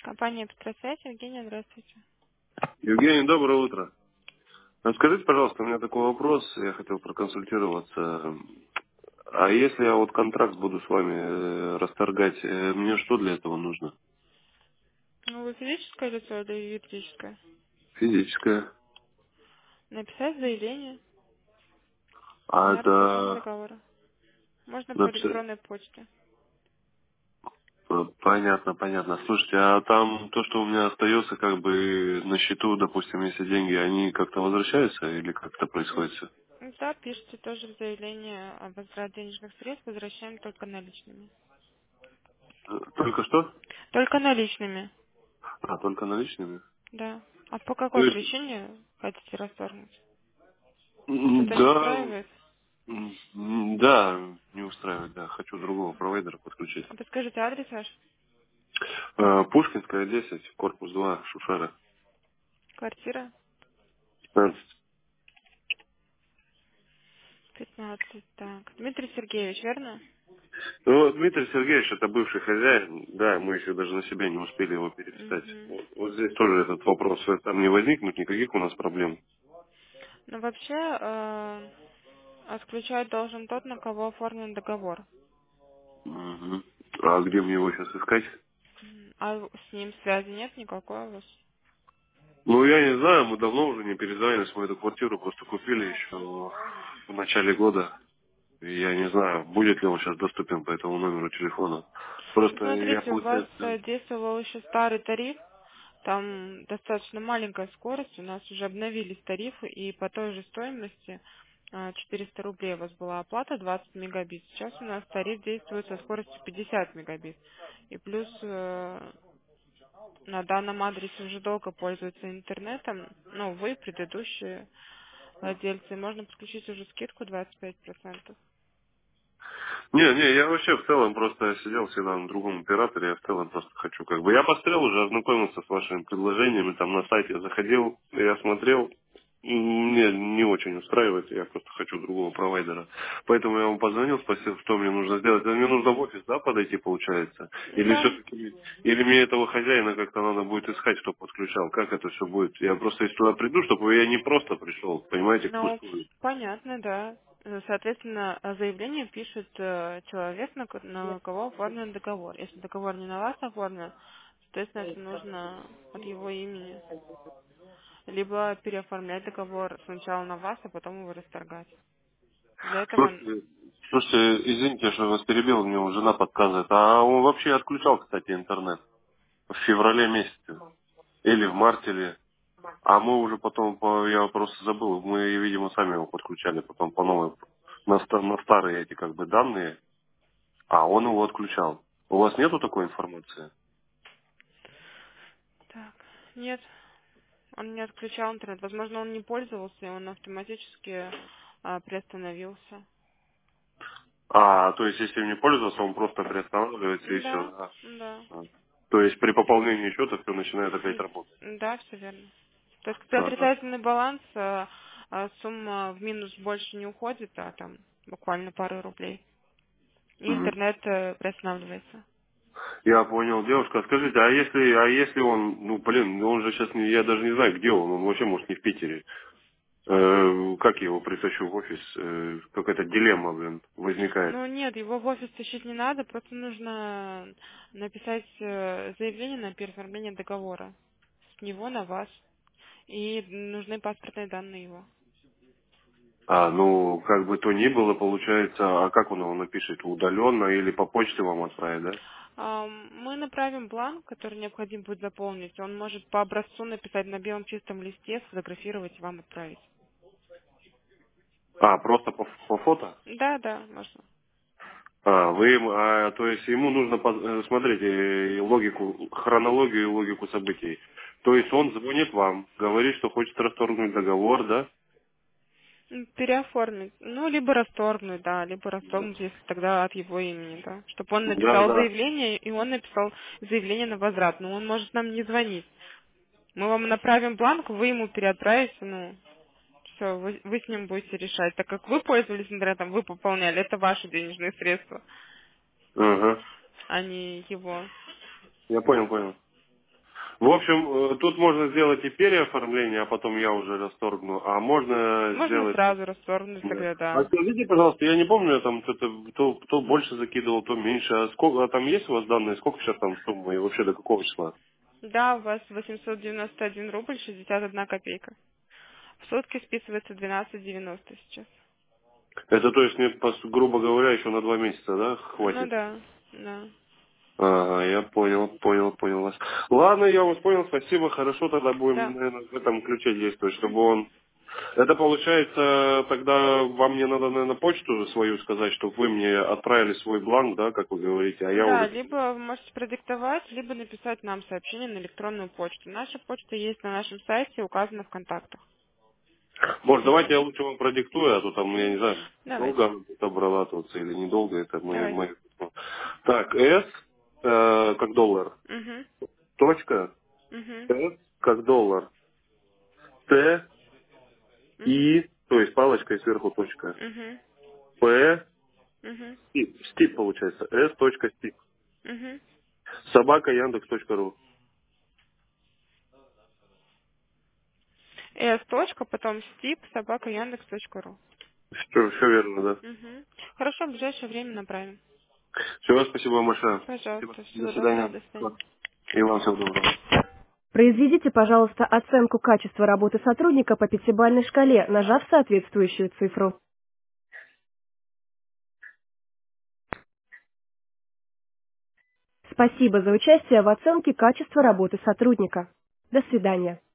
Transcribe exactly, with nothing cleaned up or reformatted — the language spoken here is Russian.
Компания Петросвязь. Евгения, здравствуйте. Евгений, доброе утро. А Скажите, пожалуйста, у меня такой вопрос, я хотел проконсультироваться. А если я вот контракт буду с вами э, расторгать, э, мне что для этого нужно? Ну, вы физическое лицо или юридическое? Физическое. Написать заявление А на расторжение это... договора. Можно по написать- электронной почте. э, Понятно, понятно. Слушайте, а там то, что у меня остается как бы на счету, допустим, если деньги, они как-то возвращаются или как это происходит всё? Ну да, пишите тоже в заявление о возврате денежных средств, возвращаем только наличными. Э, Только что? Только наличными, А, только наличными? да. А по То какой есть, причине хотите расторгнуть? м, Что-то не да, устраивает? м, м, да, не устраивает, да. Хочу другого провайдера подключить. А подскажите адрес ваш? Э, Пушкинская, десять, корпус два, Шушера, Квартира пятнадцать. пятнадцать. Так. Дмитрий Сергеевич, верно? Ну, Дмитрий Сергеевич, это бывший хозяин, да, мы еще даже на себя не успели его переписать. Угу. Вот, вот здесь тоже этот вопрос, э, там не возникнут никаких у нас проблем. Ну, вообще, э, отключать должен тот, на кого оформлен договор. Мгм. А где мне его сейчас искать? М, А с ним связи нет никакой у вас? Ну, я не знаю, мы давно уже не перезванивались, мы эту квартиру просто купили еще в начале года. И я не знаю, будет ли он сейчас доступен по этому номеру телефона. Ну, Просто я, смотрите, у вас получается... э, действовал еще старый тариф, там достаточно маленькая скорость, у нас уже обновились тарифы, и по той же стоимости а, четыреста рублей у вас была оплата двадцать мегабит. Сейчас у нас тариф действует со скоростью пятьдесят мегабит. И плюс э, на данном адресе уже долго пользуются интернетом, ну, вы, предыдущие владельцы, можно подключить уже скидку двадцать пять процентов. Не, не, я вообще в целом просто сидел всегда на другом операторе, я в целом просто хочу как бы... Я посмотрел уже, ознакомился с вашими предложениями, там на сайте заходил, я смотрел, и мне не очень устраивает, я просто хочу другого провайдера. Поэтому я вам позвонил, спросил, что мне нужно сделать. А мне нужно в офис, да, подойти, получается? Или Да, все-таки... Или мне этого хозяина как-то надо будет искать, чтобы подключал? Как это все будет? Я просто если туда приду, чтобы я не просто пришел, понимаете, ну, впустую. понятно, да. Э, Соответственно, э, заявление пишет э, человек, на, ко- на кого оформлен договор. Если договор не на вас оформлен, соответственно, это нужно от его имени. Либо переоформлять договор сначала на вас, а потом его расторгать. Для этого, Слушайте, слушайте, извините, что я вас перебил, мне уже жена подсказывает. А он вообще отключал, кстати, интернет в феврале месяце. Или в марте, или... А мы уже потом, по- я просто забыл, мы, видимо, сами его подключали потом по новой, на, ста- на старые эти как бы данные, а он его отключал. У вас нету такой информации? так, нет, он не отключал интернет. Возможно, он не пользовался, и он автоматически а, приостановился. А, то есть, если не пользоваться, он просто приостанавливается и все, Да, да? да. А. То есть, при пополнении счета все начинает опять М, работать. Да, все верно. То есть при Ага. отрицательный баланс а, а, сумма в минус больше не уходит, а там буквально пару рублей. И Мгм. интернет э, приостанавливается. Я понял, девушка, а скажите, а если, а если он, ну, блин, ну, он же сейчас, не, я даже не знаю, где он, он вообще, может, не в Питере. Э, как я его притащу в офис? Э, какая-то дилемма, блин, возникает. Ну нет, его в офис тащить не надо, просто нужно написать э, заявление на переоформление договора. С него на вас. И нужны паспортные данные его. А, ну, как бы то ни было, получается, а как он его напишет? Удаленно или по почте вам отправить, да? Ам, Мы направим бланк, который необходимо будет заполнить. Он может по образцу написать на белом чистом листе, сфотографировать и вам отправить. А, просто по, по фото? Да, да, можно. А, вы, ему- а, то есть ему нужно, по- э, смотрите, э, логику, хронологию и логику событий. То есть он звонит вам, говорит, что хочет расторгнуть договор, да? М, Переоформить. Ну, либо расторгнуть, да, либо Да. расторгнуть, если тогда от его имени, да. Чтобы он Да, написал да. заявление, и он написал заявление на возврат. Но он может нам не звонить. Мы вам направим бланк, вы ему переотправите, ну, все, вы, вы с ним будете решать. Так как вы пользовались интернетом, вы пополняли, это ваши денежные средства, Ага. а не его. Я понял, понял. В общем, э, тут можно сделать и переоформление, а потом я уже расторгну, а можно Можно сделать... сразу расторгнуть Да. тогда, А да. скажите, пожалуйста, я не помню, там что-то то, то больше закидывал, то меньше. А сколько, а там есть у вас данные, сколько сейчас там сумма и вообще до какого числа? Да, у вас восемьсот девяносто один рубль шестьдесят одна копейка. В сутки списывается двенадцать девяносто сейчас. Это то есть мне, по су- грубо говоря, еще на два месяца, да, Ну хватит? да, да. Ага, я понял, понял, понял вас. Ладно, я вас понял, спасибо, хорошо, тогда будем, Да. наверное, в этом ключе действовать, чтобы Мгм. он... Это получается, тогда вам мне надо, наверное, почту свою сказать, чтобы вы мне отправили свой бланк, да, как вы говорите, а я Да, уже... либо вы можете продиктовать, либо написать нам сообщение на электронную почту. Наша почта есть на нашем сайте, указана в контактах. Может, давайте я лучше вам продиктую, а то там, я не Мгм. знаю, Давайте. долго она будет обрабатываться или недолго, это мы... Давайте. мы... Так, S, э, как доллар, Угу. точка, Угу. S, как доллар, Т, Угу. И, то есть палочкой сверху точка, Угу. П, Угу. стип, стип получается, S, точка, стип, Угу. собака яндекс точка ру. С. Точка, потом стип, собака яндекс точка ру. Все, все верно, да. Угу. Хорошо, в ближайшее время направим. Все, спасибо вам большое. Спасибо. Пожалуйста, До всего доброго, свидания. до свидания. И вам всего доброго. Произведите, пожалуйста, оценку качества работы сотрудника по пятибалльной шкале, нажав соответствующую цифру. Спасибо за участие в оценке качества работы сотрудника. До свидания.